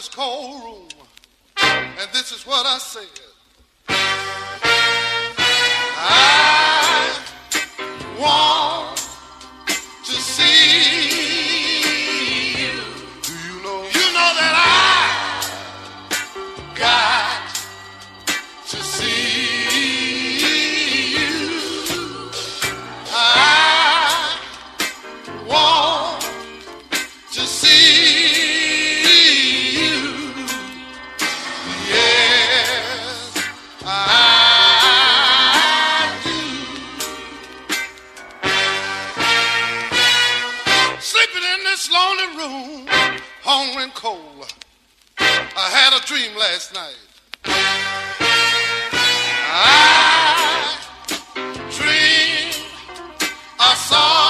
this cold room, and this is what I said. I want to see you. Do you know? You know that I got to see you. I want to see you. Yes, I sleeping in this lonely room, hungry and cold. I had a dream last night. I dreamed I saw